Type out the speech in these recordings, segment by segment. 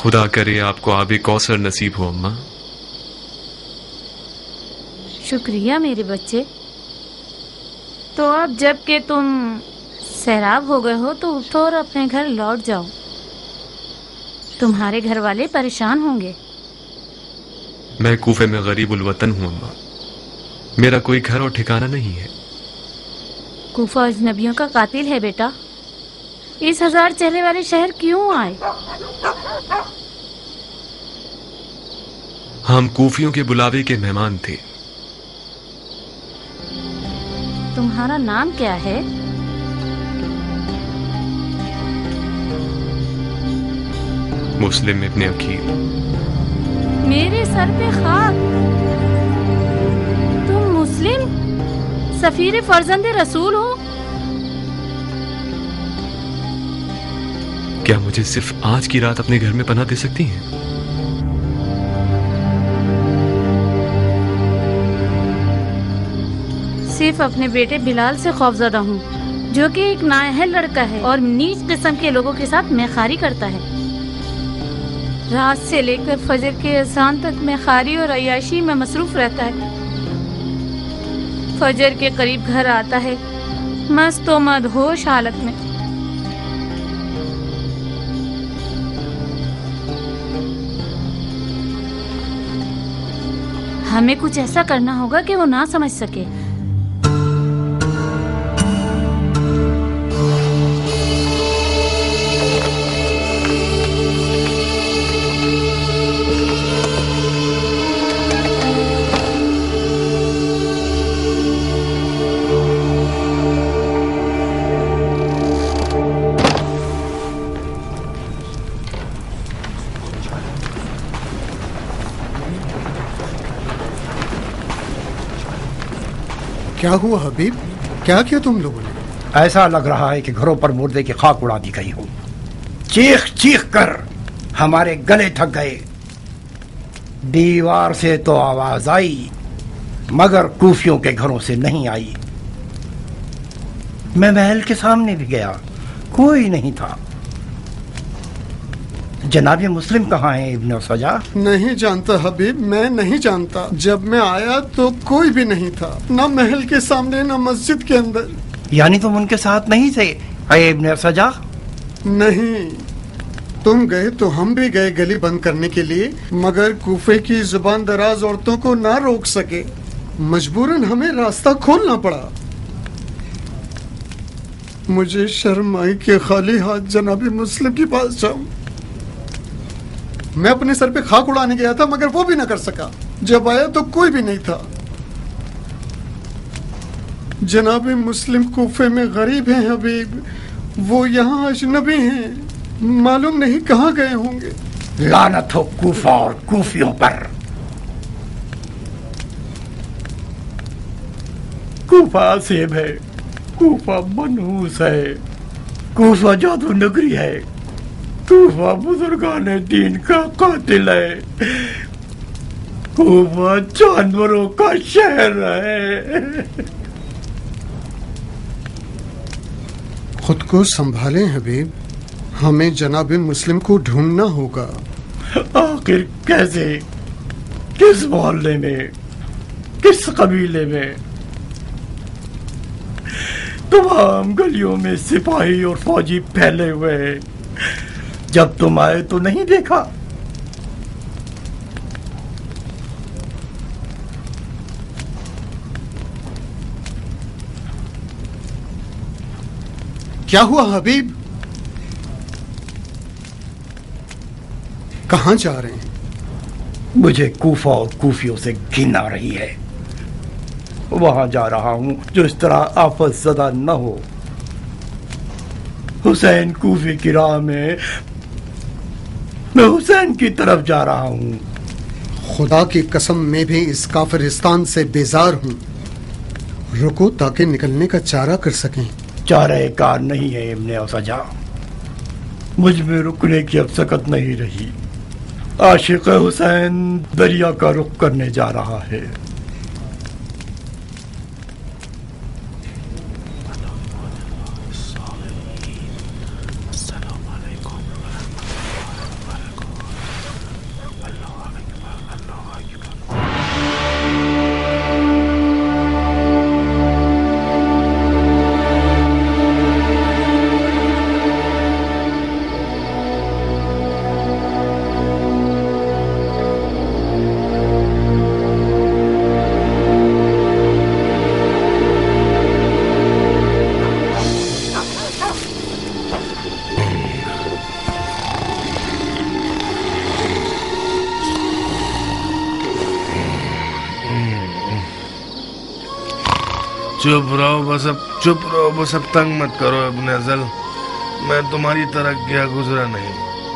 خدا کرے آپ کو آب کوثر نصیب ہو اماں۔ شکریہ میرے بچے۔ تو اب جب کہ تم سیراب ہو گئے ہو تو اٹھو اور اپنے گھر لوٹ جاؤ، تمہارے گھر والے پریشان ہوں گے۔ میں کوفے میں غریب الوطن ہوں اماں، میرا کوئی گھر اور ٹھکانہ نہیں ہے۔ کوفہ اجنبیوں کا قاتل ہے بیٹا، اس 1000 چہرے والے شہر کیوں آئے؟ ہم کوفیوں کے بلاوے کے مہمان تھے۔ تمہارا نام کیا ہے؟ مسلم ابن عقیل۔ میرے سر پہ خاک! تم مسلم سفیر فرزند رسول ہو؟ کیا مجھے صرف آج کی رات اپنے گھر میں پناہ دے سکتی ہیں؟ صرف اپنے بیٹے بلال سے خوفزدہ ہوں، جو کہ ایک نااہل لڑکا ہے اور نیچ قسم کے لوگوں کے ساتھ میخاری کرتا ہے۔ رات سے لے کر فجر کے اذان تک میخاری اور عیاشی میں مصروف رہتا ہے۔ فجر کے قریب گھر آتا ہے مست و مدہوش حالت میں۔ ہمیں کچھ ایسا کرنا ہوگا کہ وہ نہ سمجھ سکے۔ کیا ہوا حبیب؟ کیا کیا تم لوگوں نے؟ ایسا لگ رہا ہے کہ گھروں پر مردے کی خاک اڑا دی گئی ہو۔ چیخ چیخ کر ہمارے گلے تھک گئے۔ دیوار سے تو آواز آئی مگر کوفیوں کے گھروں سے نہیں آئی۔ میں محل کے سامنے بھی گیا، کوئی نہیں تھا۔ جناب مسلم کہاں ہیں ابن سجا؟ نہیں جانتا حبیب، میں نہیں جانتا۔ جب میں آیا تو کوئی بھی نہیں تھا، نہ محل کے سامنے نہ مسجد کے اندر۔ یعنی تم ان کے ساتھ نہیں تھے اے ابن سجا؟ نہیں، تم گئے تو ہم بھی گئے گلی بند کرنے کے لیے، مگر کوفے کی زبان دراز عورتوں کو نہ روک سکے، مجبوراً ہمیں راستہ کھولنا پڑا۔ مجھے شرم آئی کہ خالی ہاتھ جناب مسلم کے پاس جاؤں۔ میں اپنے سر پہ خاک اڑانے گیا تھا مگر وہ بھی نہ کر سکا۔ جب آیا تو کوئی بھی نہیں تھا۔ جناب مسلم کوفے میں غریب ہیں حبیب، وہ یہاں اجنبی ہیں، معلوم نہیں کہاں گئے ہوں گے۔ لعنت ہو کوفہ اور کوفیوں پر۔ کوفہ عصیب ہے، کوفہ منحوس ہے، کوفہ جادو نگری ہے، کوفہ بزرگان دین کا قاتل ہے، کوفہ جانوروں کا شہر ہے۔ خود کو سنبھالیں حبیب، ہمیں جناب مسلم کو ڈھونڈنا ہوگا۔ آخر کیسے؟ کس محلے میں؟ کس قبیلے میں؟ تمام گلیوں میں سپاہی اور فوجی پھیلے ہوئے ہیں، جب تم آئے تو نہیں دیکھا؟ کیا ہوا حبیب؟ کہاں جا رہے ہیں؟ مجھے کوفہ اور کوفیوں سے گھن آ رہی ہے۔ وہاں جا رہا ہوں جو اس طرح آفت زدہ نہ ہو۔ حسین کوفی کی راہ میں حسین کی طرف جا رہا ہوں۔ خدا کی قسم میں بھی اس کافرستان سے بیزار ہوں۔ رکو تاکہ نکلنے کا چارہ کر سکیں۔ چارہ کار نہیں ہے ابن سجا، مجھ میں رکنے کی اب سکت نہیں رہی۔ عاشق حسین دریا کا رخ کرنے جا رہا ہے۔ चुप रहो बस अब तंग मत करो इब्ने अज़ल। मैं तुम्हारी तरह गया गुजरा नहीं।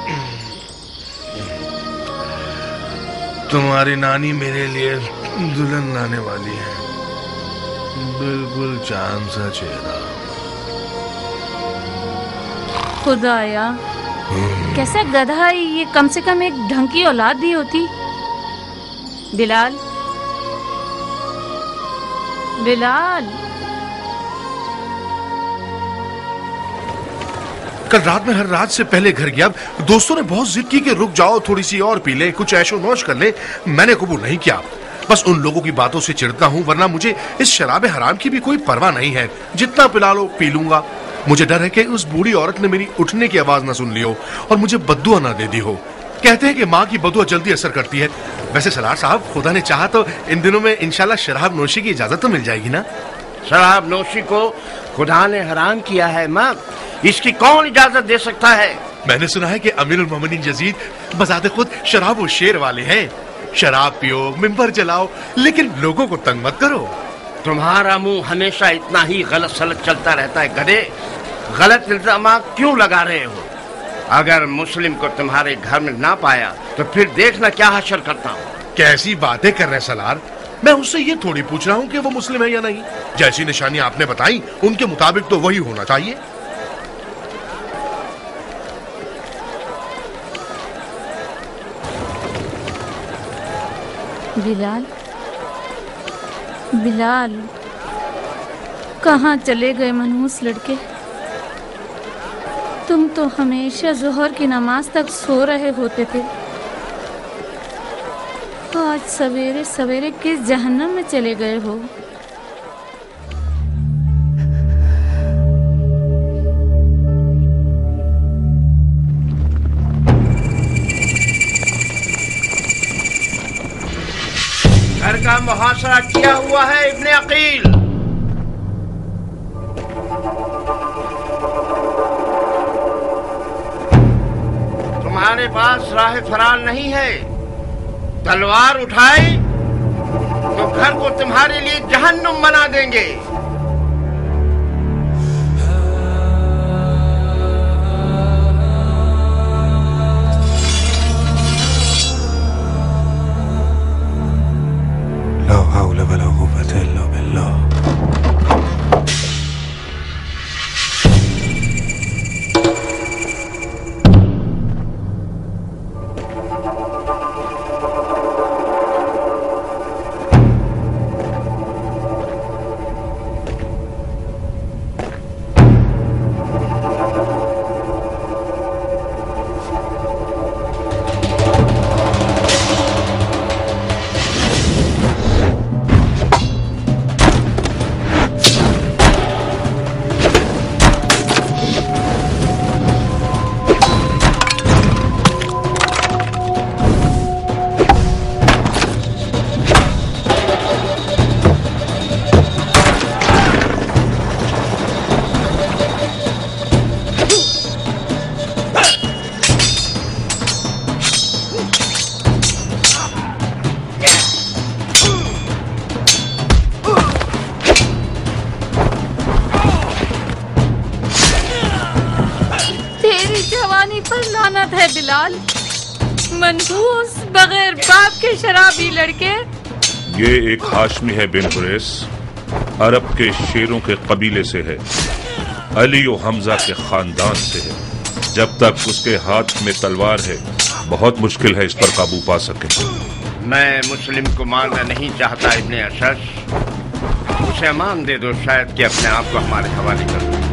तुम्हारी नानी मेरे लिए दुल्हन लाने वाली है, बिल्कुल चांद सा चेहरा। खुदाया, कैसा गधा है ये, कम से कम एक ढंग की औलाद दी होती। बिलाल, बिलाल। कल रात में हर रात से पहले घर गया। दोस्तों ने बहुत जिद की कि रुक जाओ, थोड़ी सी और पी ले, कुछ ऐशो नौश कर ले। मैंने कबूल नहीं किया। बस उन लोगों की बातों से चिढ़ता हूँ, वरना मुझे इस शराब हराम की भी कोई परवाह नहीं है। जितना पिला लो पी लूंगा। मुझे डर है कि उस बूढ़ी औरत ने मेरी उठने की आवाज ना सुन ली हो और मुझे बद्दुआ ना दे दी हो। कहते हैं कि माँ की बद्दुआ जल्दी असर करती है। वैसे सलार साहब, खुदा ने चाहा तो इन दिनों में इंशाल्लाह शराब नोशी की इजाजत तो मिल जाएगी ना? शराब नोशी को खुदा ने हराम किया है माँ, इसकी कौन इजाजत दे सकता है? मैंने सुना है कि अमीरुल मोमिनीन यजीद बजाते खुद शराब और शेर वाले हैं। शराब पियो, मिंबर जलाओ, लेकिन लोगों को तंग मत करो। तुम्हारा मुंह हमेशा इतना ही गलत सलत चलता रहता है गधे। गलत इल्जाम क्यों लगा रहे हो? अगर मुस्लिम को तुम्हारे घर में ना पाया तो फिर देखना क्या हशर करता हूँ। कैसी बातें कर रहे सलार? मैं उससे ये थोड़ी पूछ रहा हूँ कि वो मुस्लिम है या नहीं। जैसी निशानी आपने बताई उनके मुताबिक तो वही होना चाहिए। बिलाल, बिलाल, कहाँ चले गए मनहूस लड़के? तुम तो हमेशा जोहर की नमाज तक सो रहे होते थे। आज सवेरे सवेरे किस जहन्नम में चले गए हो? घर का मुहासरा किया हुआ है इब्ने अकील। तुम्हारे पास राह फरार नहीं है। तलवार उठाई तो घर को तुम्हारे लिए जहन्नुम बना देंगे। ला हौला वला कुव्वता इल्ला बिल्लाह। लानत है बिलाल, मनहूस बगैर बाप के शराबी लड़के। ये एक हाशमी है बिन हुरैस, अरब के शेरों के कबीले से है, अली और हमजा के खानदान से है। जब तक उसके हाथ में तलवार है बहुत मुश्किल है इस पर काबू पा सके। मैं मुस्लिम को मारना नहीं चाहता इब्ने अशश, उसे अमान दे दो, शायद कि अपने आप को हमारे हवाले कर दो।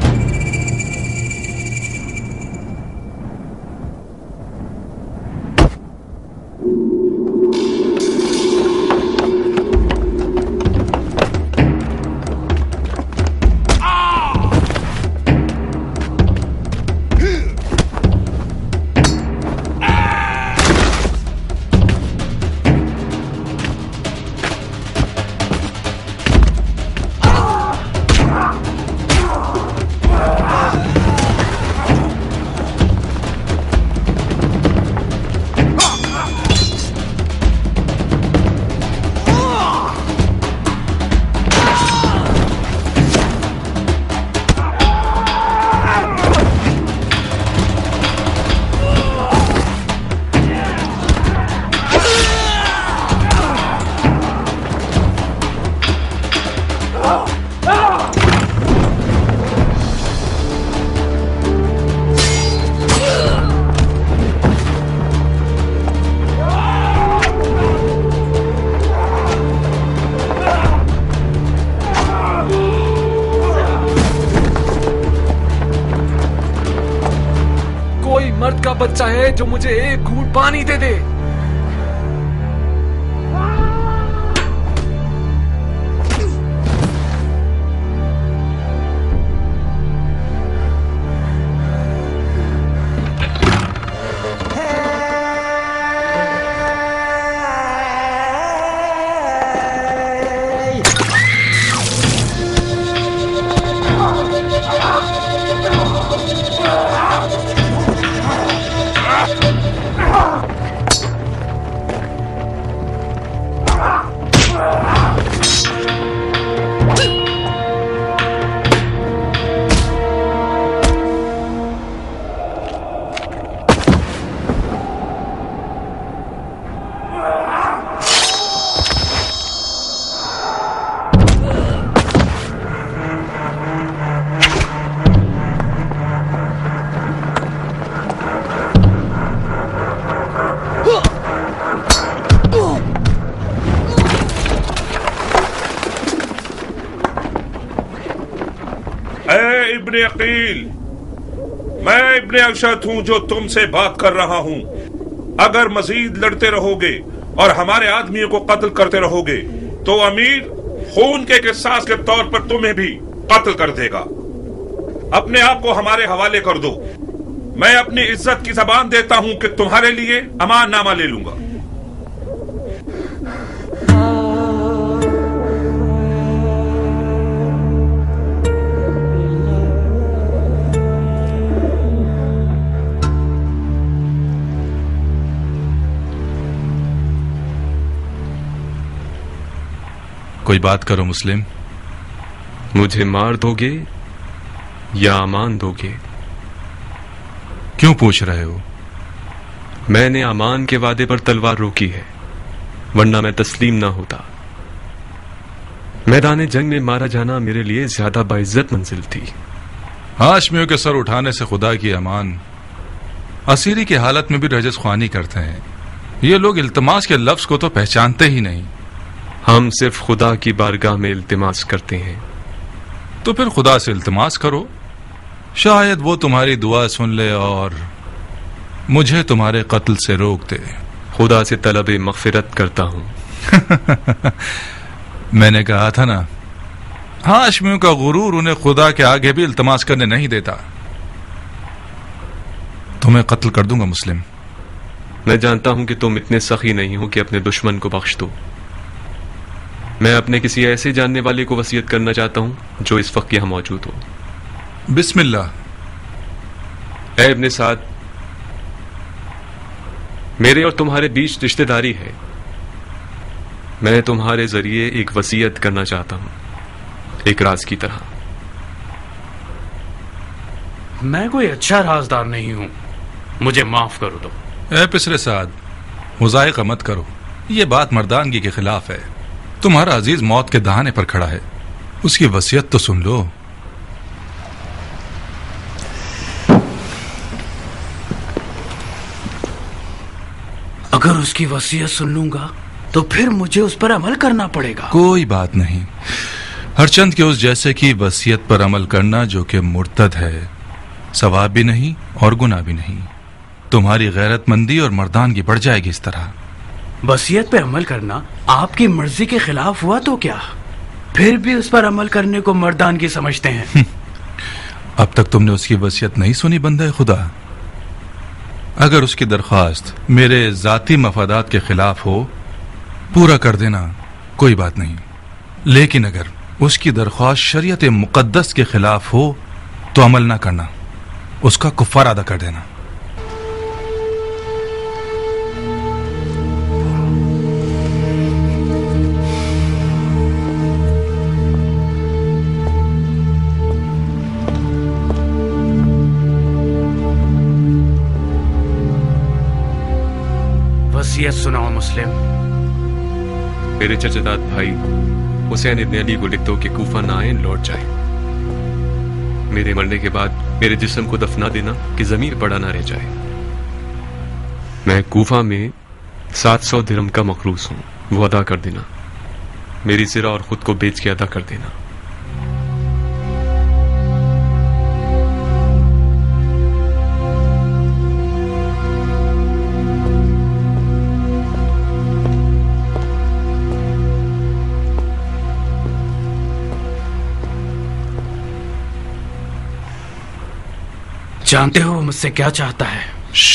بچہ ہے جو مجھے ایک گھونٹ پانی دے دے. ابن عقیل، میں ابن اشد ہوں جو تم سے بات کر رہا ہوں. اگر مزید لڑتے رہو گے اور ہمارے آدمیوں کو قتل کرتے رہو گے تو امیر خون کے قصاص کے طور پر تمہیں بھی قتل کر دے گا. اپنے آپ کو ہمارے حوالے کر دو. میں اپنی عزت کی زبان دیتا ہوں کہ تمہارے لیے امان نامہ لے لوں گا. کوئی بات کرو مسلم. مجھے مار دو گے یا امان دو گے؟ کیوں پوچھ رہے ہو؟ میں نے امان کے وعدے پر تلوار روکی ہے، ورنہ میں تسلیم نہ ہوتا. میدان جنگ میں مارا جانا میرے لیے زیادہ باعزت منزل تھی. ہاشمیوں کے سر اٹھانے سے خدا کی امان. اسیری کی حالت میں بھی رجس خوانی کرتے ہیں. یہ لوگ التماس کے لفظ کو تو پہچانتے ہی نہیں. ہم صرف خدا کی بارگاہ میں التماس کرتے ہیں. تو پھر خدا سے التماس کرو، شاید وہ تمہاری دعا سن لے اور مجھے تمہارے قتل سے روک دے. خدا سے طلب مغفرت کرتا ہوں. میں نے کہا تھا نا، ہاشمیوں کا غرور انہیں خدا کے آگے بھی التماس کرنے نہیں دیتا. تمہیں قتل کر دوں گا مسلم. میں جانتا ہوں کہ تم اتنے سخی نہیں ہو کہ اپنے دشمن کو بخش دو. میں اپنے کسی ایسے جاننے والے کو وصیت کرنا چاہتا ہوں جو اس وقت یہاں موجود ہو. بسم اللہ. اے ابن سعد، میرے اور تمہارے بیچ رشتہ داری ہے. میں تمہارے ذریعے ایک وصیت کرنا چاہتا ہوں، ایک راز کی طرح. میں کوئی اچھا رازدار نہیں ہوں، مجھے معاف کرو دو. اے پسر سعد، مضائقہ مت کرو. یہ بات مردانگی کے خلاف ہے. تمہارا عزیز موت کے دہانے پر کھڑا ہے، اس کی وصیت تو سن لو. اگر اس کی وصیت سن لوں گا تو پھر مجھے اس پر عمل کرنا پڑے گا. کوئی بات نہیں. ہر چند کے اس جیسے کی وصیت پر عمل کرنا جو کہ مرتد ہے، ثواب بھی نہیں اور گناہ بھی نہیں. تمہاری غیرت مندی اور مردانگی بڑھ جائے گی اس طرح. وصیت پہ عمل کرنا آپ کی مرضی کے خلاف ہوا تو کیا؟ پھر بھی اس پر عمل کرنے کو مردانگی سمجھتے ہیں. اب تک تم نے اس کی وصیت نہیں سنی بندہ خدا. اگر اس کی درخواست میرے ذاتی مفادات کے خلاف ہو، پورا کر دینا، کوئی بات نہیں. لیکن اگر اس کی درخواست شریعت مقدس کے خلاف ہو تو عمل نہ کرنا، اس کا کفارہ ادا کر دینا. وصیت سناؤ مسلم. میرے چچا داد بھائی حسین ابن علی کو لکھ دو کہ کوفہ نہ آئیں، لوٹ جائیں. میرے مرنے کے بعد میرے جسم کو دفنا دینا کہ ضمیر پڑا نہ رہ جائے. میں کوفہ میں 700 درہم کا مقروض ہوں، وہ ادا کر دینا. میری زرہ اور خود کو بیچ کے ادا کر دینا. जानते हो मुझसे क्या चाहता है?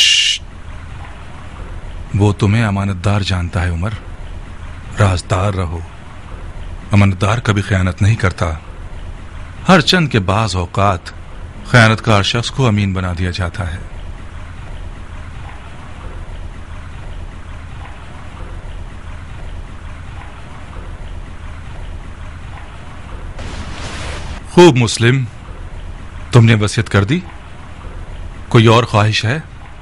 वो तुम्हें अमानतदार जानता है उमर। राजदार रहो। अमानतदार कभी खयानत नहीं करता। हर चंद के बाज औकात खयानतकार शख्स को अमीन बना दिया जाता है। खूब मुस्लिम, तुमने वसीयत कर दी। कोई और ख्वाहिश है?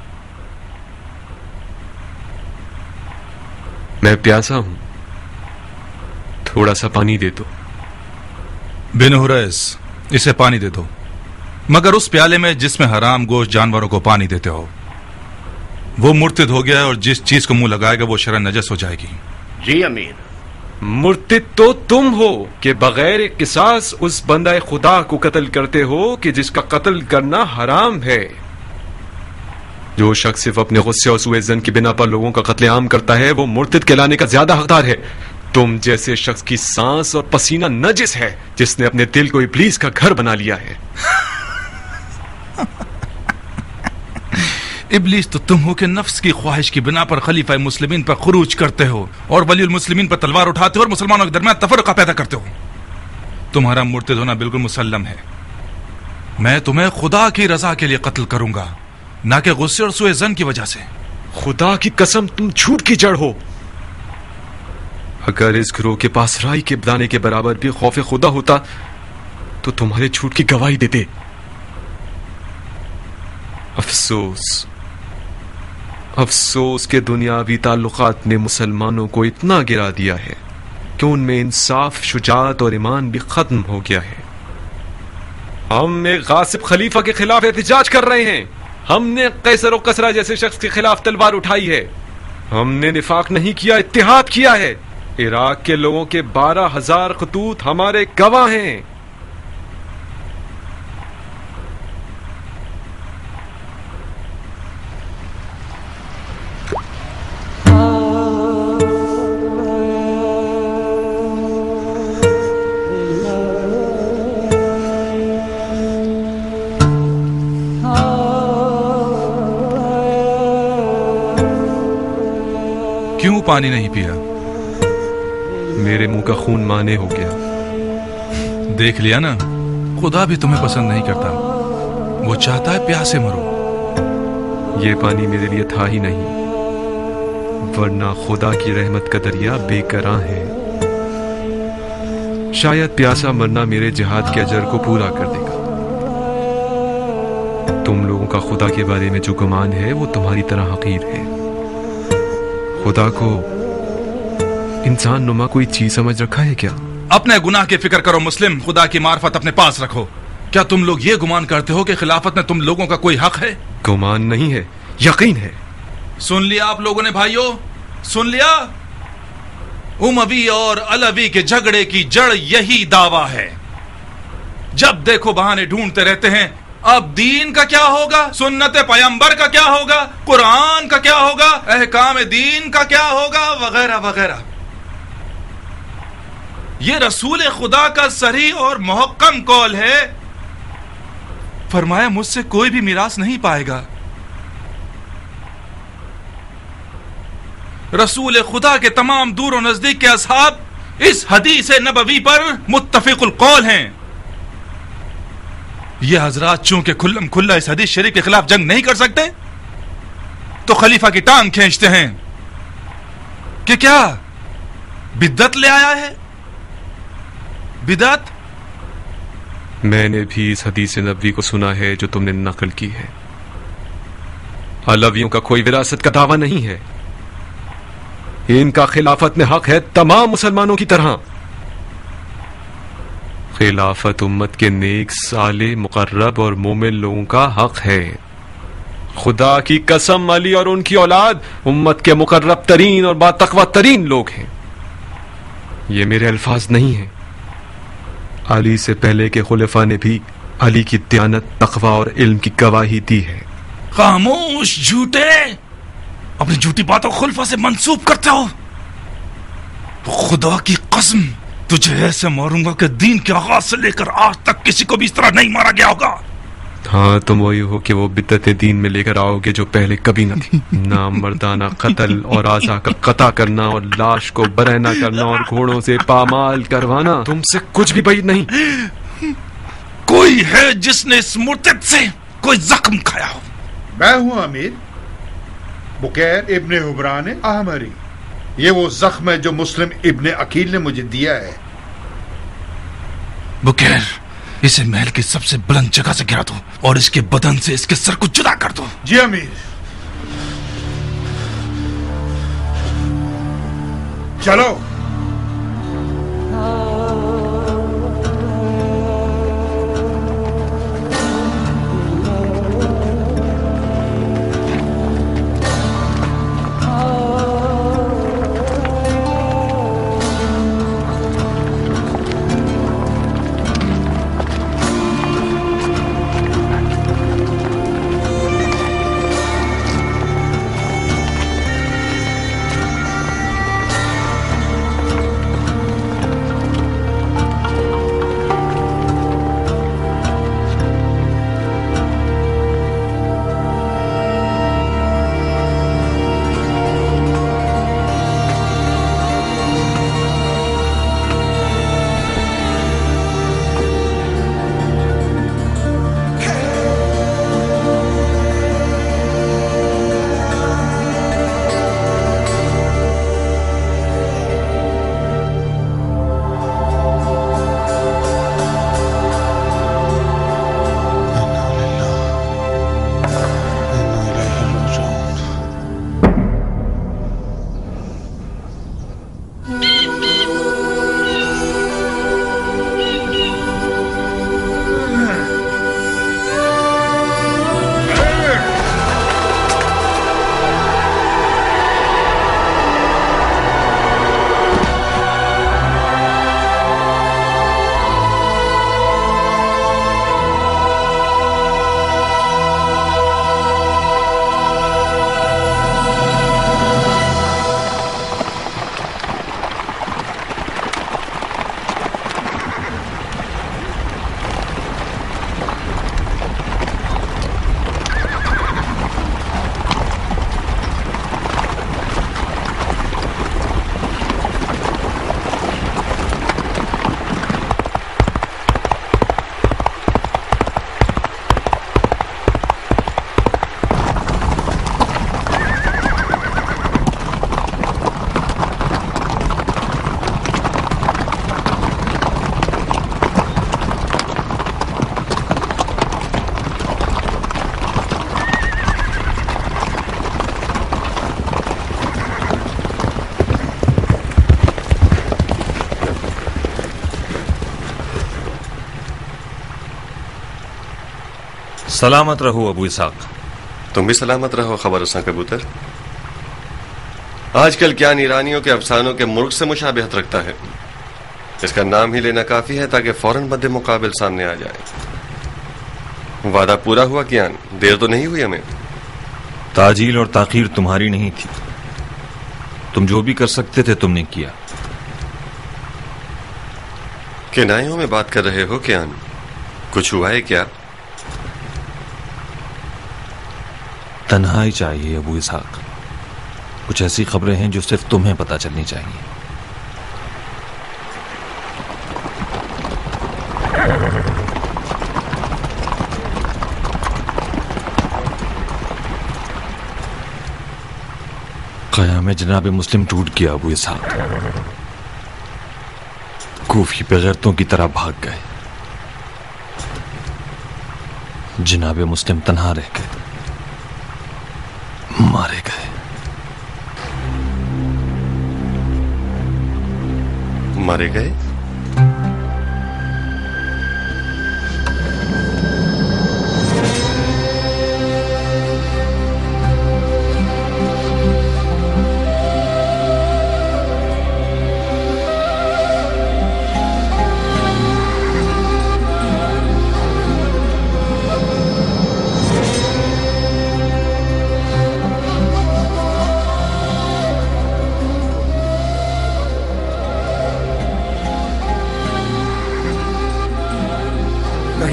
मैं प्यासा हूं, थोड़ा सा पानी दे दो। बिन हुरैस, इसे पानी दे दो, मगर उस प्याले में जिसमें हराम गोश्त जानवरों को पानी देते हो। वो मुर्तिद हो गया है और जिस चीज को मुंह लगाएगा वो शरन नजस हो जाएगी। जी अमीर। मुर्तिद तो तुम हो कि बगैर किसास उस बंदा खुदा को कत्ल करते हो कि जिसका कत्ल करना हराम है। जो शख्स सिर्फ अपने गुस्से और सूए ज़न की बिना पर लोगों का कत्लेआम करता है वो मुर्तिद कहलाने का ज्यादा हकदार है। तुम जैसे शख्स की सांस और पसीना नजिस है जिसने अपने दिल को इब्लीस का घर बना लिया है। इब्लीस तो तुम हो कि नफ्स की ख्वाहिश की बिना पर खलीफा मुस्लिमीन पर खुरूज करते हो और वलीउल मुस्लिमीन पर तलवार उठाते हो और मुसलमानों के दरमियान तफरका पैदा करते हो। तुम्हारा मुर्तिद होना बिल्कुल मुसल्लम है। मैं तुम्हें खुदा की रजा के लिए कत्ल करूंगा, ना कि गुस्से और सूए ज़न की वजह से। खुदा की कसम, तुम झूठ की जड़ हो। अगर इस गिरोह के पास राई के दाने के बराबर भी खौफ खुदा होता तो तुम्हारे झूठ की गवाही देते। अफसोस, अफसोस के दुनियावी ताल्लुकात ने मुसलमानों को इतना गिरा दिया है कि उनमें इंसाफ, शुजाअत और ईमान भी खत्म हो गया है। हम एक गासिब खलीफा के खिलाफ एहतजाज कर रहे हैं। हमने कैसर और कसरा जैसे शख्स के खिलाफ तलवार उठाई है। हमने निफाक नहीं किया, इत्तिहाद किया है। इराक के लोगों के 12,000 खतूत हमारे गवाह हैं। क्यों पानी नहीं पिया? मेरे मुंह का खून माने हो गया। देख लिया ना, खुदा भी तुम्हें पसंद नहीं करता। वो चाहता है प्यासे मरो। ये पानी मेरे लिए था ही नहीं, वरना खुदा की रहमत का दरिया बेकरां है। शायद प्यासा मरना मेरे जिहाद के अजर को पूरा कर देगा। तुम लोगों का खुदा के बारे में जो गुमान है वो तुम्हारी तरह हकीर है। खुदा को इंसान नुमा कोई चीज समझ रखा है क्या? अपने गुनाह की फिक्र करो मुस्लिम, खुदा की मार्फत अपने पास रखो। क्या तुम लोग ये गुमान करते हो कि खिलाफत में तुम लोगों का कोई हक है? गुमान नहीं है, यकीन है। सुन लिया आप लोगों ने भाइयों, सुन लिया? उमवी और अलवी के झगड़े की जड़ यही दावा है। जब देखो बहाने ढूंढते रहते हैं। अब दीन का क्या होगा, सुन्नत पैगंबर का क्या होगा, कुरान का क्या होगा, अहकाम दीन का क्या होगा, वगैरह वगैरह। ये रसूल खुदा का सही और मुहक्कम कौल है। फरमाया मुझसे कोई भी मिरास नहीं पाएगा। रसूल खुदा के तमाम दूर और नजदीक के असहाब इस हदीस नबवी पर मुत्तफिकुल कौल हैं। ये हजरात चूंकि खुल्लम खुल्ला इस हदीस शरीफ के खिलाफ जंग नहीं कर सकते तो खलीफा की टांग खींचते हैं कि क्या बिद्दत ले आया है। बिदअत? मैंने भी इस हदीस नबवी को सुना है जो तुमने नकल की है। अलवियों का कोई विरासत का दावा नहीं है। इनका खिलाफत में हक है तमाम मुसलमानों की तरह। खिलाफत उम्मत के नेक, साले, मुकर्रब और मोमिन लोगों का हक है। खुदा की कसम, अली और उनकी औलाद उम्मत के मुकर्रब तरीन और बातकवा तरीन लोग हैं। ये मेरे अल्फाज नहीं हैं। अली से पहले के खुलफा ने भी अली की दयानत, तकवा और इल्म की गवाही दी है। खामोश झूठे, अपनी झूठी बातों खुलफा से मंसूब करते हो। खुदा की कसम, तुझे ऐसे मारूंगा कि दीन के आगाज से लेकर आज तक किसी को भी इस तरह नहीं मारा गया होगा। हाँ, तुम वही हो कि वो बिद्दत दीन में लेकर आओगे जो पहले कभी न थी। नामर्दाना कत्ल और आज़ा का कता करना और लाश को बरहना करना और घोड़ों से पामाल करवाना तुमसे कुछ भी بعید नहीं। कोई है जिसने इस मुर्तद से कोई जख्म खाया हो? मैं हूं अमीर, बुकैर इब्ने हुबरान अहमरी। ये वो जख्म है जो मुस्लिम इब्ने अकील ने मुझे दिया है। बुकैर, इसे महल की सबसे बुलंद जगह से गिरा दो और इसके बदन से इसके सर को जुदा कर दो। जी अमीर। चलो। सलामत रहो अबू इसाक। तुम भी सलामत रहो खबर रसां कबूतर। आजकल क्या ईरानियों के अफसानों के मुल्क से मुशाबिहत रखता है। इसका नाम ही लेना काफी है ताकि फौरन बदे मुकाबिल सामने आ जाए। वादा पूरा हुआ कियान? देर तो नहीं हुई हमें? ताजील और ताखीर तुम्हारी नहीं थी। तुम जो भी कर सकते थे तुमने किया। किनायों में बात कर रहे हो कियान? कुछ हुआ है क्या? तन्हाई चाहिए अबू इसहाक। कुछ ऐसी खबरें हैं जो सिर्फ तुम्हें पता चलनी चाहिए। क़याम जनाब मुस्लिम टूट गया अबू इसहाक। कूफी बेगैरतों की तरह भाग गए। जनाब मुस्लिम तन्हा रह गए, मारे गए। मारे गए?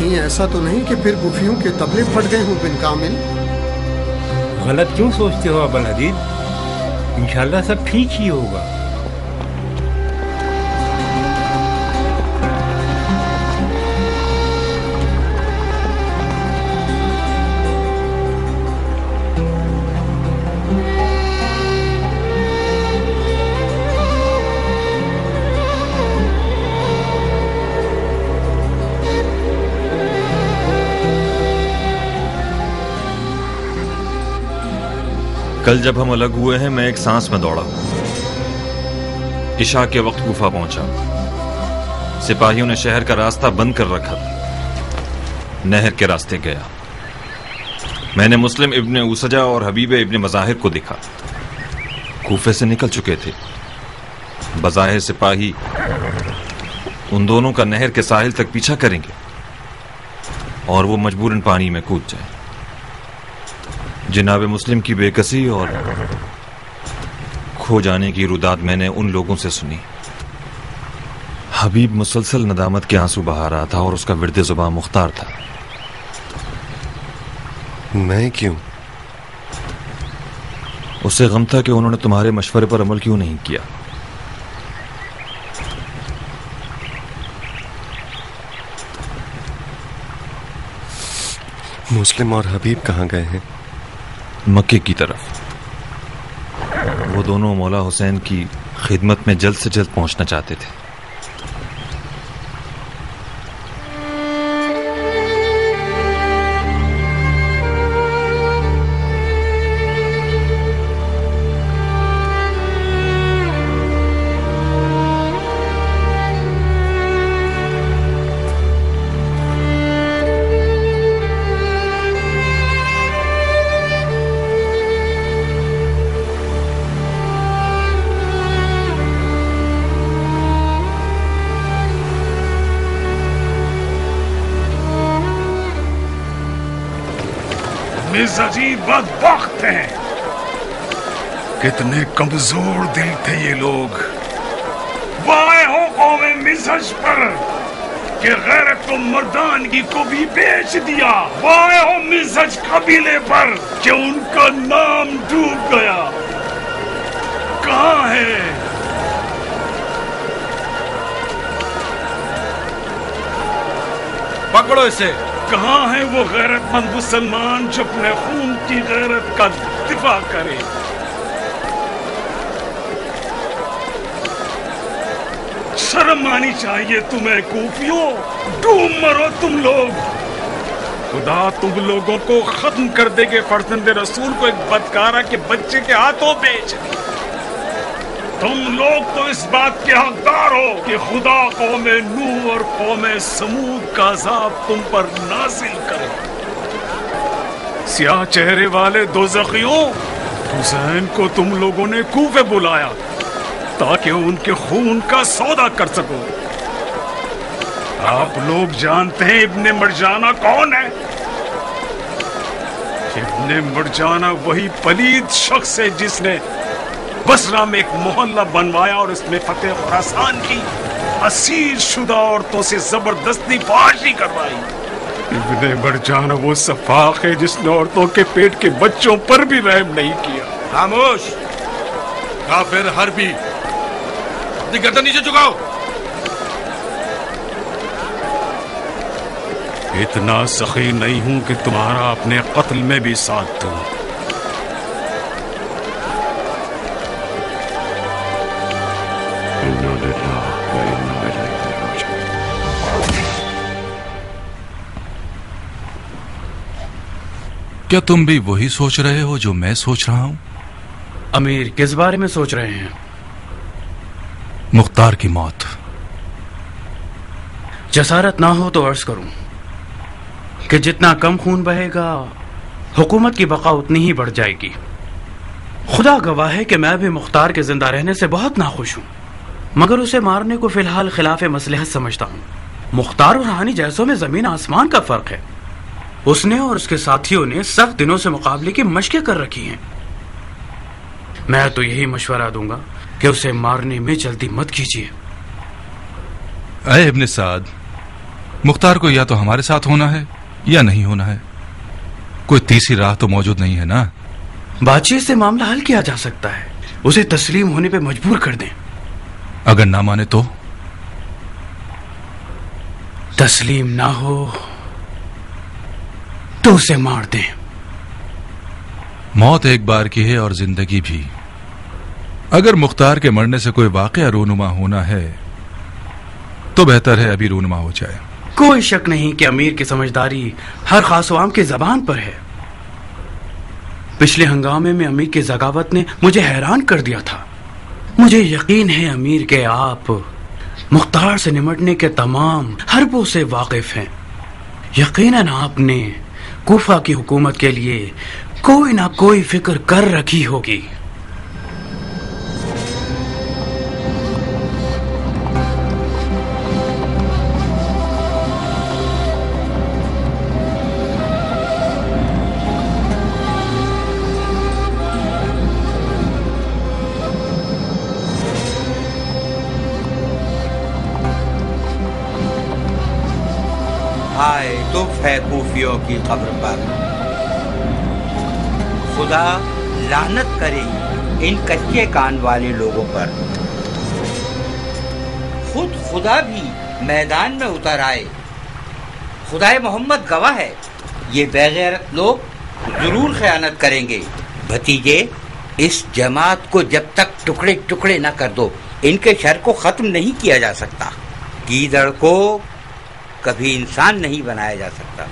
कहीं ऐसा तो नहीं कि फिर कुफियों के तबले फट गए हों बिन कामिल? गलत क्यों सोचते हो अबल हदीद? इंशाल्लाह सब ठीक ही होगा। कल जब हम अलग हुए हैं मैं एक सांस में दौड़ा। इशा के वक्त कूफा पहुंचा। सिपाहियों ने शहर का रास्ता बंद कर रखा था। नहर के रास्ते गया। मैंने मुस्लिम इब्ने उसजा और हबीब इब्ने मज़ाहिर को देखा। कूफे से निकल चुके थे। बज़ाहिर सिपाही उन दोनों का नहर के साहिल तक पीछा करेंगे और वो मजबूरन पानी में कूद जाए। जनाब मुस्लिम की बेकसी और खो जाने की रुदात मैंने उन लोगों से सुनी। हबीब मुसलसल नदामत के आंसू बहा रहा था और उसका विर्द ज़ुबां मुख्तार था। मैं क्यों? उसे गम था कि उन्होंने तुम्हारे मशवरे पर अमल क्यों नहीं किया। मुस्लिम और हबीब कहाँ गए हैं? मक्के की तरफ। वो दोनों मौला हुसैन की खिदमत में जल्द से जल्द पहुंचना चाहते थे। अजीब बदबख्त हैं। कितने कमजोर दिल थे ये लोग। वाह हो कौमे मिज़हज पर कि गैरत को मर्दानगी को भी बेच दिया। वाह हो मिज़हज कबीले पर कि उनका नाम डूब गया। कहाँ है? पकड़ो इसे। कहाँ है वो गैरतमंद मुसलमान जो अपने खून की गैरत का दिफा करे? शर्म आनी चाहिए तुम्हें कूफियों। डूब मरो तुम लोग। खुदा तुम लोगों को खत्म कर देगे। फर्जंदे रसूल को एक बदकारा के बच्चे के हाथों बेच। तुम लोग तो इस बात के हकदार हो कि खुदा कौमे नूह और कौमे समूद का अज़ाब तुम पर नाजिल करे। स्याह चेहरे वाले दोज़खियों, हुसैन को तुम लोगों ने कूफे बुलाया ताकि उनके खून का सौदा कर सको। आप लोग जानते हैं इब्ने मरजाना कौन है? इब्ने मरजाना वही पलीद शख्स है जिसने बसरा में एक मोहल्ला बनवाया और इसमें फतेह खुरासान की असीर शुदा औरतों से जबरदस्ती फाशी करवाई। इब्ने मरजाना वो सफाक है जिसने औरतों के पेट के बच्चों पर भी रहम नहीं किया। खामोश काफिर हरबी, अपनी गर्दन नीचे झुकाओ। इतना सखी नहीं हूं कि तुम्हारा अपने कत्ल में भी साथ दूं। क्या तुम भी वही सोच रहे हो जो मैं सोच रहा हूं? अमीर, किस बारे में सोच रहे हैं? मुख्तार की मौत। जसारत ना हो तो अर्ज करूं कि जितना कम खून बहेगा हुकूमत की बका उतनी ही बढ़ जाएगी। खुदा गवाह है कि मैं भी मुख्तार के जिंदा रहने से बहुत नाखुश हूं, मगर उसे मारने को फिलहाल खिलाफ मसलहत समझता हूं। मुख्तार और हानी जैसों में जमीन आसमान का फर्क है। उसने और उसके साथियों ने सख्त दिनों से मुकाबले की मशकें कर रखी हैं। मैं तो यही मशवरा दूंगा कि उसे मारने में जल्दी मत कीजिए। ऐ इब्ने साद, मुख्तार को या तो हमारे साथ होना है या नहीं होना है, कोई तीसरी राह तो मौजूद नहीं है ना। बातचीत से मामला हल किया जा सकता है, उसे तस्लीम होने पे मजबूर कर दें। अगर ना माने तो? तस्लीम ना हो तो उसे मार दें। मौत एक बार की है और जिंदगी भी। अगर मुख्तार के मरने से कोई वाकया रूनुमा होना है तो बेहतर है अभी रूनुमा हो जाए। कोई शक नहीं कि अमीर की समझदारी हर खासवाम की जबान पर है। पिछले हंगामे में अमीर की ज़गावत ने मुझे हैरान कर दिया था। मुझे यकीन है अमीर के आप मुख्तार से निमटने के तमाम हरबों से वाकिफ हैं। यकीनन आपने कूफा की हुकूमत के लिए कोई ना कोई फिक्र कर रखी होगी। है कूफियों की कब्र पर। खुदा लानत करे इन कच्चे कान वाले लोगों पर। खुद खुदा भी मैदान में उतर आए। खुदाए मोहम्मद गवाह है, ये बेगैरत लोग जरूर खयानत करेंगे। भतीजे, इस जमात को जब तक टुकड़े टुकड़े न कर दो, इनके शर को खत्म नहीं किया जा सकता। गीदड़ को कभी इंसान नहीं बनाया जा सकता।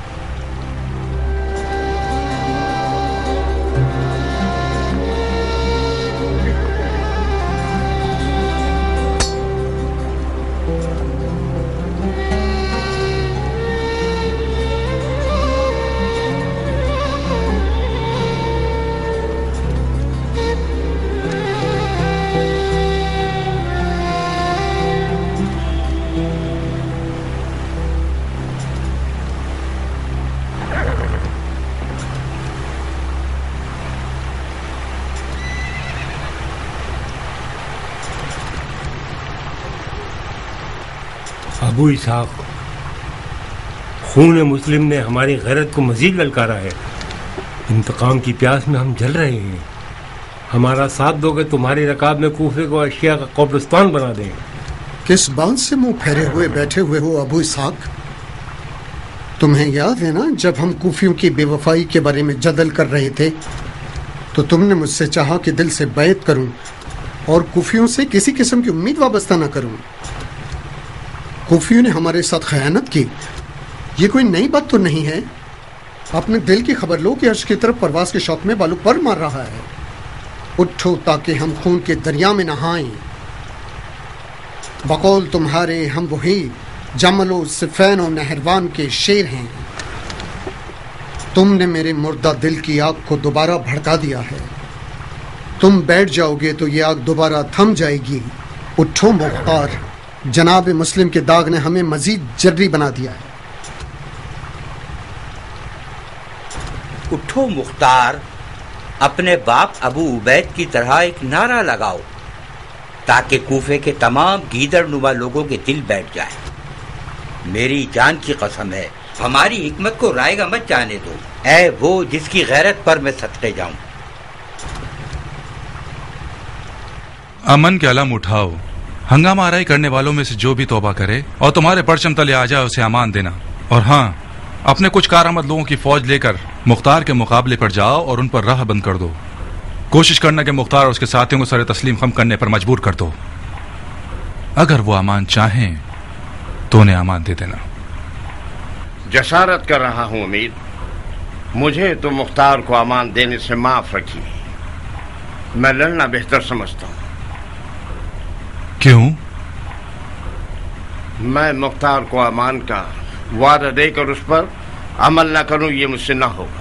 अबू इसहाक, खून मुस्लिम ने हमारी गैरत को मजीद ललकारा है। इंतकाम की प्यास में हम जल रहे हैं। हमारा साथ दोगे तुम्हारी रकाब में कूफे को अशिया का कब्रिस्तान बना दें। किस बात से मुंह फेरे हुए बैठे हुए हो अबू इसहाक? तुम्हें याद है ना, जब हम कूफियों की बेवफाई के बारे में जदल कर रहे थे तो तुमने मुझसे चाहा कि दिल से बैत करूं और कूफियों से किसी किस्म की उम्मीद वाबस्ता न करूं। कूफियों ने हमारे साथ खयानत की, ये कोई नई बात तो नहीं है। अपने दिल की खबर लो कि अर्श की तरफ परवाज के शौक में बालू पर मार रहा है। उठो ताकि हम खून के दरिया में नहाएं। बकौल तुम्हारे हम वही जमलो सिफैन और नहरवान के शेर हैं। तुमने मेरे मुर्दा दिल की आग को दोबारा भड़का दिया है। तुम बैठ जाओगे तो ये आग दोबारा थम जाएगी। उठो मुख्तार, जनाब मुस्लिम के दाग ने हमें मजीद जर्री बना दिया है। उठो मुख्तार, अपने बाप अबू उबैद की तरह एक नारा लगाओ ताकि कूफे के तमाम गीदड़ नुमा लोगों के दिल बैठ जाए। मेरी जान की कसम है, हमारी हिकमत को रायगा मत जाने दो। ऐ वो जिसकी गैरत पर मैं सदके जाऊं। अमन के अलम उठाओ। हंगामा आराई करने वालों में से जो भी तौबा करे और तुम्हारे परचम तले आ जाए उसे अमान देना। और हाँ, अपने कुछ कारआमद लोगों की फौज लेकर मुख्तार के मुकाबले पर जाओ और उन पर राह बंद कर दो। कोशिश करना कि मुख्तार और उसके साथियों को सर तस्लीम खम करने पर मजबूर कर दो। अगर वो अमान चाहें तो उन्हें अमान दे देना। जसारत कर रहा हूं अमीर, मुझे तो मुख्तार को अमान देने से माफ रखिए। मैं लड़ना बेहतर समझता हूं। क्यों? मैं मुख्तार को अमान का वादा देकर उस पर अमल न करूं, ये मुझसे ना होगा।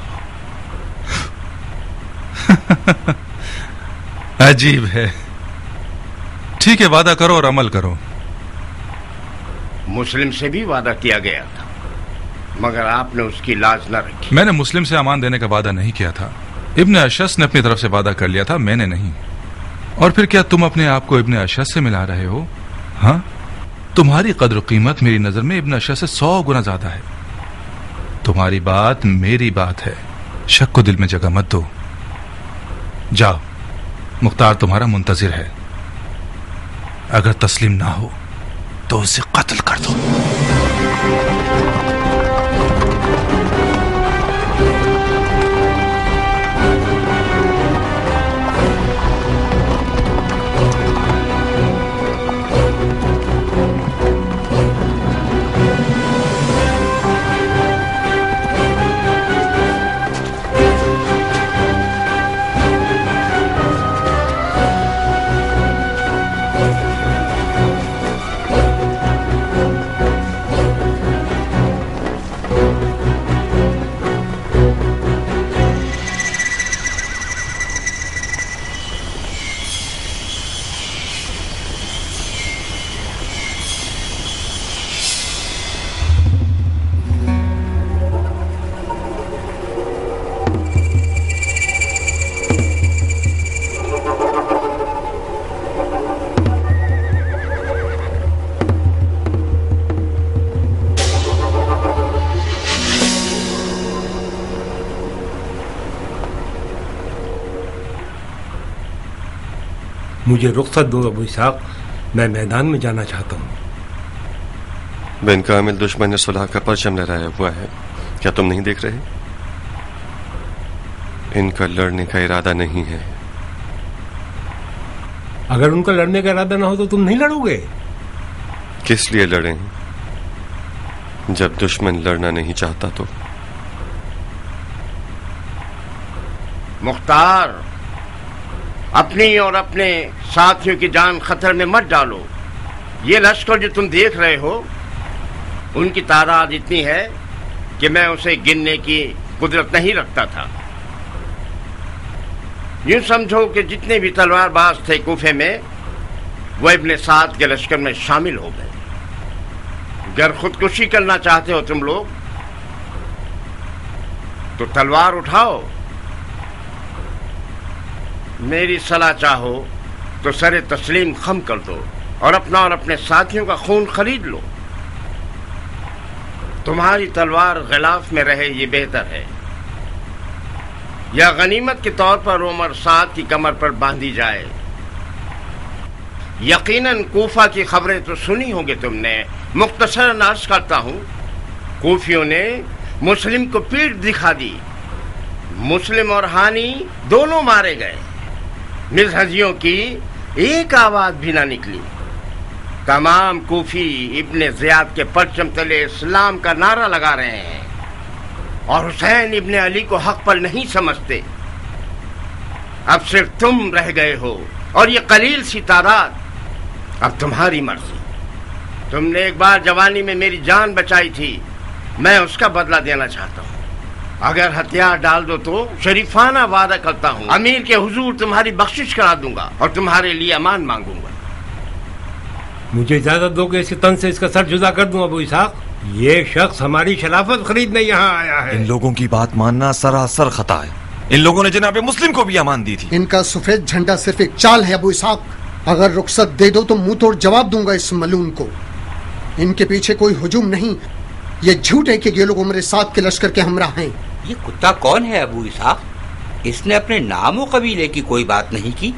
अजीब है। ठीक है, वादा करो और अमल करो। मुस्लिम से भी वादा किया गया था, मगर आपने उसकी लाज न रखी। मैंने मुस्लिम से अमान देने का वादा नहीं किया था। इब्ने अशस ने अपनी तरफ से वादा कर लिया था, मैंने नहीं। और फिर क्या तुम अपने आप को इब्ने अशस से मिला रहे हो? हाँ, तुम्हारी कद्र कीमत मेरी नजर में इब्न अशा से 100 गुना ज्यादा है। तुम्हारी बात मेरी बात है, शक को दिल में जगह मत दो। जाओ, मुख्तार तुम्हारा मुंतजिर है। अगर तस्लीम ना हो तो उसे कत्ल कर दो। मुझे रुख्सत दो अबू इसहाक, मैं मैदान में जाना चाहता हूँ। बिन कामिल दुश्मन ने सुलह का परचम लहराया हुआ है, क्या तुम नहीं देख रहे? इनका लड़ने का इरादा नहीं है। अगर उनका लड़ने का इरादा ना हो तो तुम नहीं लड़ोगे? किस लिए लड़ें जब दुश्मन लड़ना नहीं चाहता तो? मुख्तार, अपनी और अपने साथियों की जान खतरे में मत डालो। ये लश्कर जो तुम देख रहे हो, उनकी तादाद इतनी है कि मैं उसे गिनने की कुदरत नहीं रखता था। यूं समझो कि जितने भी तलवारबाज थे कूफे में, वो इब्ने साद के लश्कर में शामिल हो गए। अगर खुदकुशी करना चाहते हो तुम लोग तो तलवार उठाओ। मेरी सलाह चाहो तो सरे तस्लीम खम कर दो और अपना और अपने साथियों का खून खरीद लो। तुम्हारी तलवार गिलाफ में रहे ये बेहतर है, या गनीमत के तौर पर उमर साद की कमर पर बांधी जाए। यकीनन कूफा की खबरें तो सुनी होंगी तुमने। मुख्तसरन अर्ज करता हूं, कूफियों ने मुस्लिम को पीठ दिखा दी। मुस्लिम और हानी दोनों मारे गए। मिज़हजियों की एक आवाज भी ना निकली। तमाम कूफी इब्ने ज़ियाद के परचम तले इस्लाम का नारा लगा रहे हैं और हुसैन इब्ने अली को हक पर नहीं समझते। अब सिर्फ तुम रह गए हो और ये कलील सी तादाद। अब तुम्हारी मर्जी। तुमने एक बार जवानी में मेरी जान बचाई थी, मैं उसका बदला देना चाहता हूँ। अगर हथियार डाल दो तो शरीफाना वादा करता हूँ, अमीर के हुजूर तुम्हारी बख्शिश करा दूंगा और तुम्हारे लिए अमान मांगूंगा। मुझे इजाजत दो कि इसके तन से इसका सर जुदा कर दूं अबू इसहाक। ये शख्स हमारी शराफत खरीदने यहाँ आया है। इन लोगों की बात मानना सरासर खता है। इन लोगों ने जनाब मुस्लिम को भी अमान दी थी। इनका सफेद झंडा सिर्फ एक चाल है अबू इसहाक। अगर रुखसत दे दो तो मुंह तोड़ जवाब दूंगा इस मलून को। इनके पीछे कोई हुजूम नहीं, ये झूठ है कि ये लोग उमर साद के लश्कर के हमरा हैं। ये कुत्ता कौन है अबू इसहाक? इसने अपने नाम और कबीले की कोई बात नहीं की।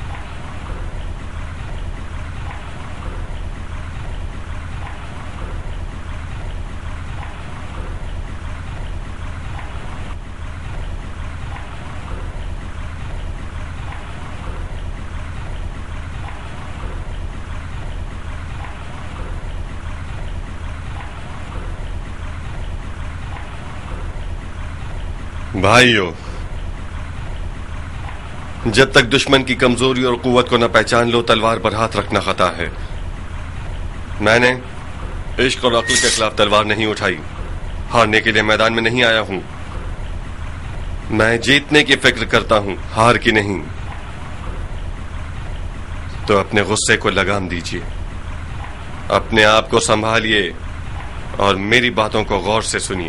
भाइयों, जब तक दुश्मन की कमजोरी और कुव्वत को न पहचान लो, तलवार पर हाथ रखना खता है। मैंने इश्क और अक्ल के खिलाफ तलवार नहीं उठाई। हारने के लिए मैदान में नहीं आया हूं। मैं जीतने की फिक्र करता हूं, हार की नहीं। तो अपने गुस्से को लगाम दीजिए, अपने आप को संभालिए और मेरी बातों को गौर से सुनिए।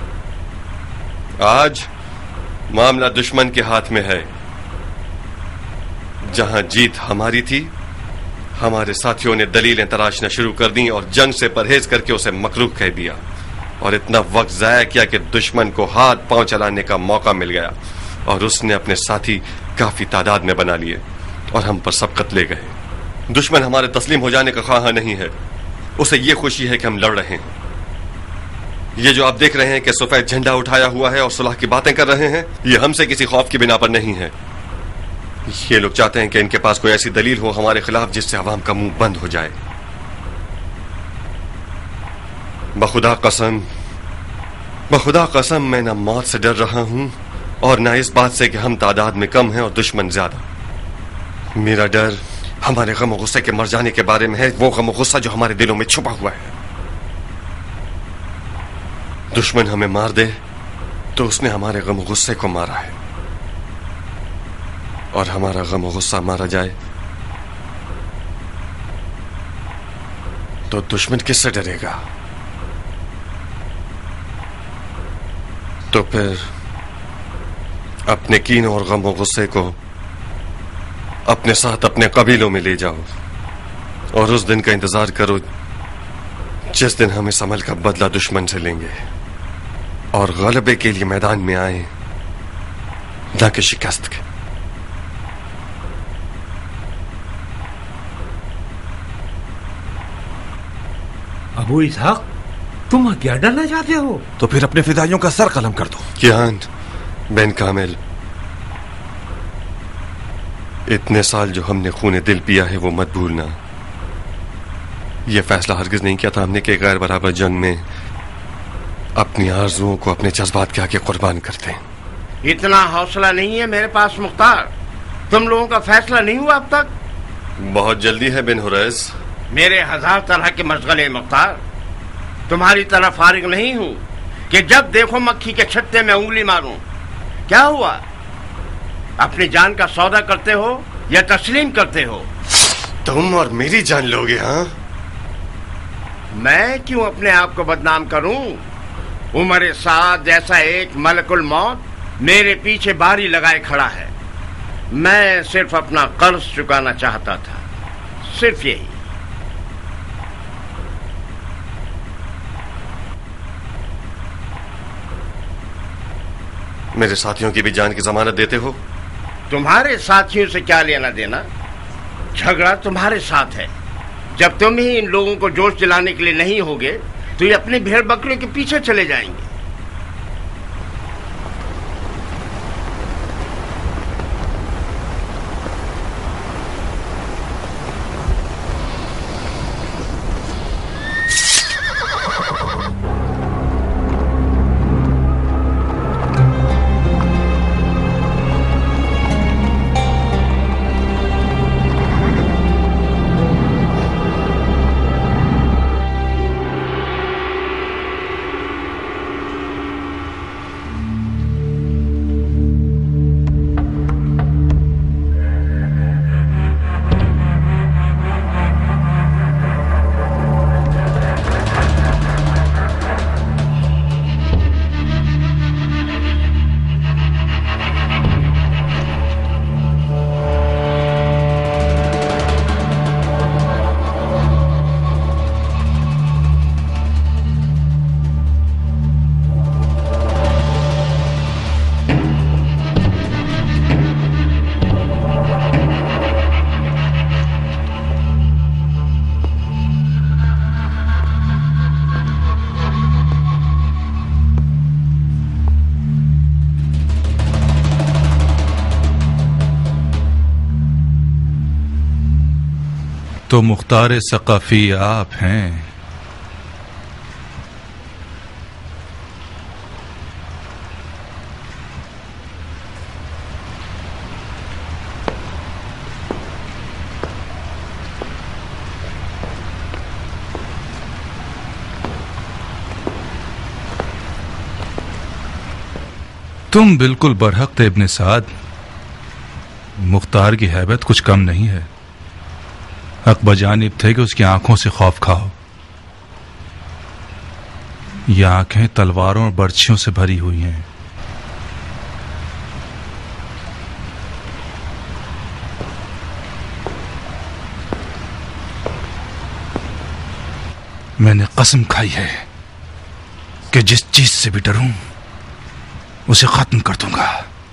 आज मामला दुश्मन के हाथ में है। जहां जीत हमारी थी, हमारे साथियों ने दलीलें तराशना शुरू कर दी और जंग से परहेज करके उसे मकरूह कह दिया और इतना वक्त जाया किया कि दुश्मन को हाथ पांव चलाने का मौका मिल गया और उसने अपने साथी काफी तादाद में बना लिए और हम पर सबकत ले गए। दुश्मन हमारे तस्लीम हो जाने का ख्वाह नहीं है, उसे ये खुशी है कि हम लड़ रहे हैं। ये जो आप देख रहे हैं कि सफेद झंडा उठाया हुआ है और सुलह की बातें कर रहे हैं, ये हमसे किसी खौफ की बिना पर नहीं है। ये लोग चाहते हैं कि इनके पास कोई ऐसी दलील हो हमारे खिलाफ जिससे अवाम का मुंह बंद हो जाए। बखुदा कसम मैं न मौत से डर रहा हूं और न इस बात से कि हम तादाद में कम हैं और दुश्मन ज्यादा। मेरा डर हमारे गम और गुस्से के मर जाने के बारे में है, वो गम और गुस्सा जो हमारे दिलों में छुपा हुआ है। दुश्मन हमें मार दे तो उसने हमारे गम और गुस्से को मारा है, और हमारा गम और गुस्सा मारा जाए तो दुश्मन किससे डरेगा? तो फिर अपने कीन और गम और गुस्से को अपने साथ अपने कबीलों में ले जाओ और उस दिन का इंतजार करो जिस दिन हम इस अमल का बदला दुश्मन से लेंगे और गलबे के लिए मैदान में आए, न कि शिकस्त के। अबू इसहाक, तुम क्या डरना चाहते हो? तो फिर अपने फिदाइयों का सर कलम कर दो। कियान बिन कामिल, इतने साल जो हमने खूने दिल पिया है वो मत भूलना। ये फैसला हरगिज नहीं किया था हमने कि गैर बराबर जंग में अपनी आरज़ुओं को अपने जज्बात के आगे कुर्बान करते हैं। इतना हौसला नहीं है मेरे पास मुख्तार। तुम लोगों का फैसला नहीं हुआ अब तक? बहुत जल्दी है बिन हुरैस। मेरे 1000 तरह के मशगले मुख्तार, तुम्हारी तरह फारिग नहीं हूं कि जब देखो मक्खी के छत्ते में उंगली मारूं। क्या हुआ? अपनी जान का सौदा करते हो या तस्लीम करते हो? तुम और मेरी जान लोगे? हाँ, मैं क्यों अपने आप को बदनाम करूं? उमर साद जैसा एक मलकुल मौत मेरे पीछे बारी लगाए खड़ा है। मैं सिर्फ अपना कर्ज चुकाना चाहता था, सिर्फ यही। मेरे साथियों की भी जान की जमानत देते हो? तुम्हारे साथियों से क्या लेना देना? झगड़ा तुम्हारे साथ है। जब तुम ही इन लोगों को जोश दिलाने के लिए नहीं होगे तो ये अपने भेड़ बकरियों के पीछे चले जाएंगे। तो मुख्तार सकाफी आप हैं। तुम बिल्कुल बरहक थे इब्ने साद। मुख्तार की हैबत कुछ कम नहीं है। हक बजानिब थे कि उसकी आंखों से खौफ खाओ। ये आंखें तलवारों और बर्छियों से भरी हुई हैं। मैंने कसम खाई है कि जिस चीज से भी डरूं उसे खत्म कर दूंगा।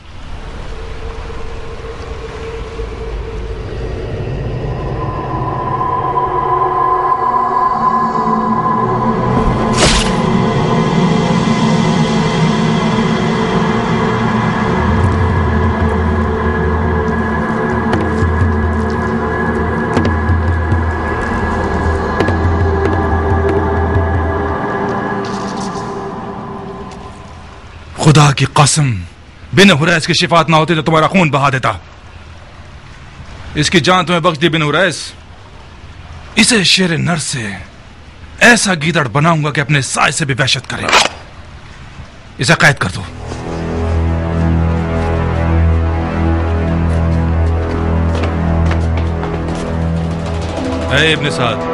खुदा की कसम, बिन हुरैस की शिफात ना होती तो तुम्हारा खून बहा देता। इसकी जान तुम्हें बख्श दी बिन हुरैस। इसे शेर नर से ऐसा गीदड़ बनाऊंगा कि अपने साय से भी वहशत करे। इसे कैद कर दो। इब्न साद।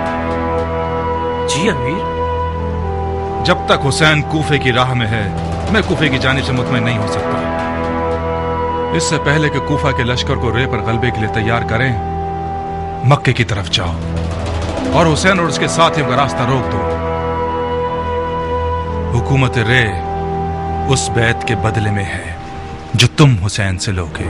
जी अमीर। जब तक हुसैन कूफे की राह में है, मैं कूफे की जानिब से मुतमईन नहीं हो सकता। इससे पहले कि कूफा के लश्कर को रे पर गलबे के लिए तैयार करें, मक्के की तरफ जाओ और हुसैन और उसके साथियों का रास्ता रोक दो। हुकूमत रे उस बैत के बदले में है जो तुम हुसैन से लोगे।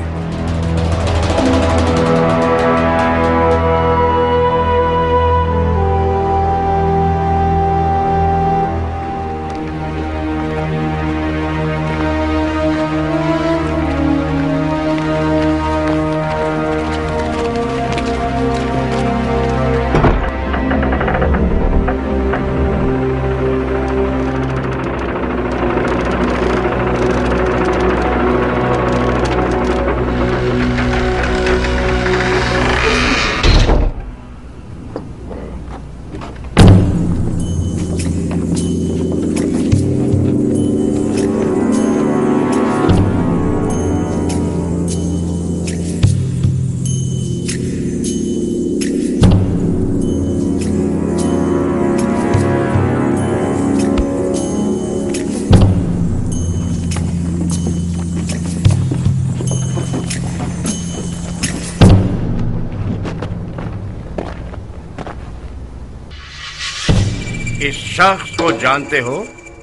इस शख्स को जानते हो?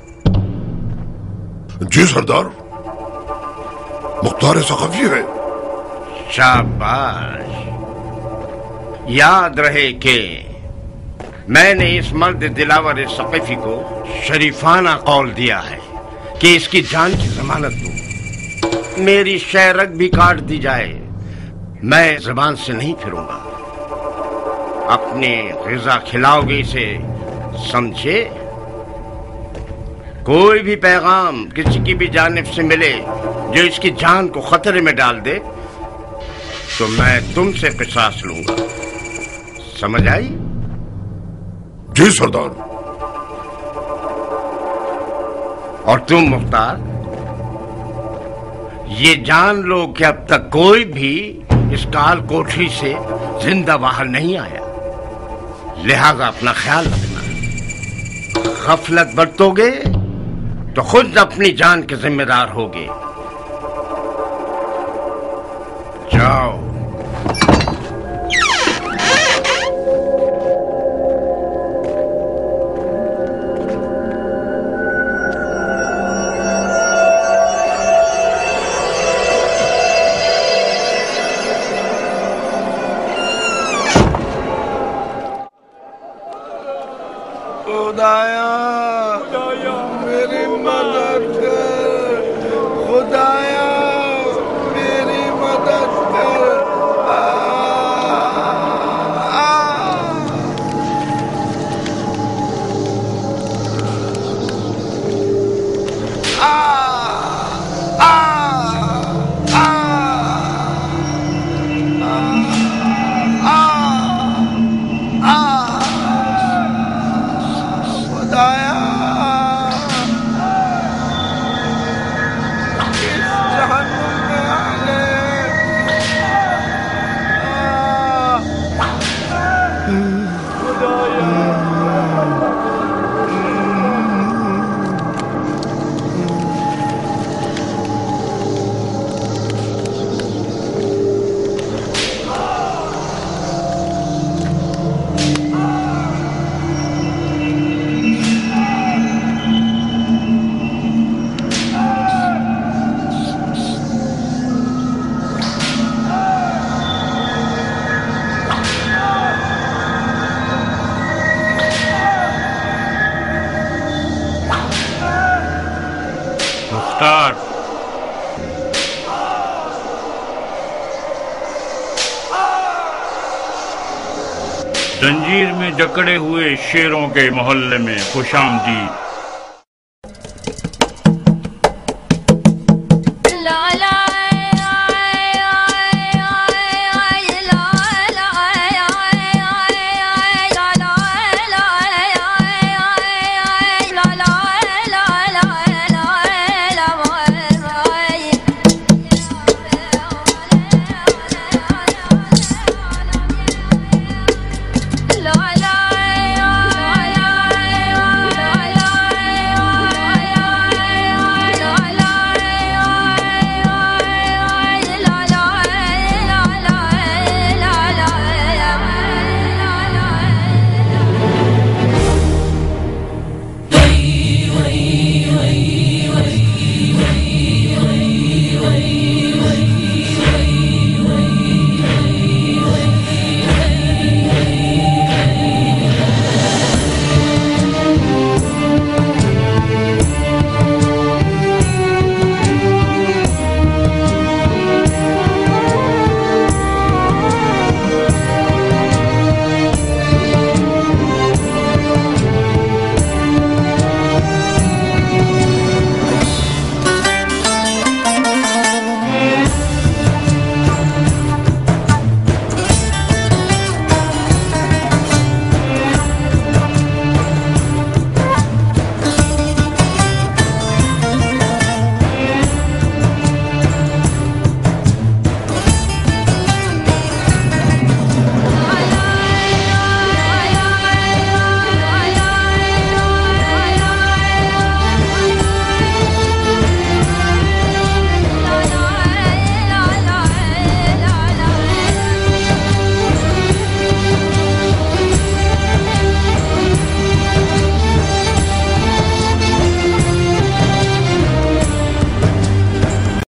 जी सरदार, मुख्तार सखफी है। शाबाश। याद रहे कि मैंने इस मर्द दिलावर सखफी को शरीफाना कौल दिया है कि इसकी जान की जमानत दूं। मेरी शहरग भी काट दी जाए, मैं जबान से नहीं फिरूंगा। अपने ग़िज़ा खिलाओगे इसे, समझे? कोई भी पैगाम किसी की भी जानिब से मिले जो इसकी जान को खतरे में डाल दे तो मैं तुमसे क़िसास लूंगा। समझ आई? जी सरदार। और तुम मुख्तार, ये जान लो कि अब तक कोई भी इस काल कोठरी से जिंदा बाहर नहीं आया, लिहाजा अपना ख्याल रखना। गफलत बरतोगे तो खुद अपनी जान के जिम्मेदार होगे। जाओ। खुदाया मेरी मदद कर, खुदाया मेरी मदद कर। खुदाया स्टार्ट। जंजीर में जकड़े हुए शेरों के मोहल्ले में खुशामदीद।